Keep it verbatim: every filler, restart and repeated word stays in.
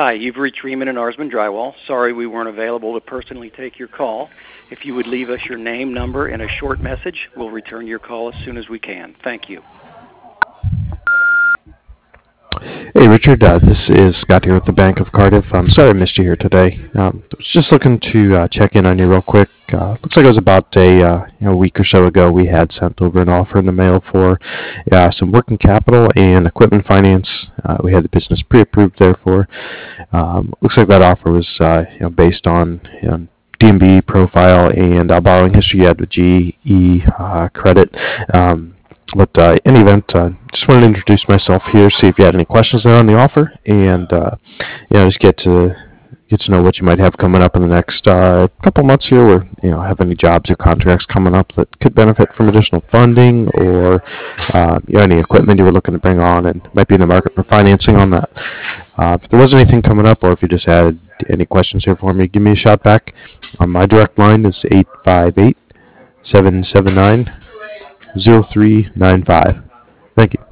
Hi, you've reached Riemann and Arsman Drywall. Sorry we weren't available to personally take your call. If you would leave us your name, number, and a short message, we'll return your call as soon as we can. Thank you. Hey Richard, uh, this is Scott here with the Bank of Cardiff. I'm sorry I missed you here today. Um, I was just looking to uh, check in on you real quick. Uh, looks like it was about a, uh, you know, a week or so ago we had sent over an offer in the mail for uh, some working capital and equipment finance. Uh, we had the business pre-approved therefore. Um, looks like that offer was uh, you know, based on you know, D M B profile and uh, borrowing history you had with G E uh, credit. Um, But uh, in any event, uh, just wanted to introduce myself here, see if you had any questions there on the offer, and uh, you know, just get to get to know what you might have coming up in the next uh, couple months here, or you know, have any jobs or contracts coming up that could benefit from additional funding, or uh, you know, any equipment you were looking to bring on and might be in the market for financing on that. Uh, if there was anything coming up, or if you just had any questions here for me, give me a shout back. Uh, my direct line is eight five eight, seven seven nine, zero three nine five. Thank you.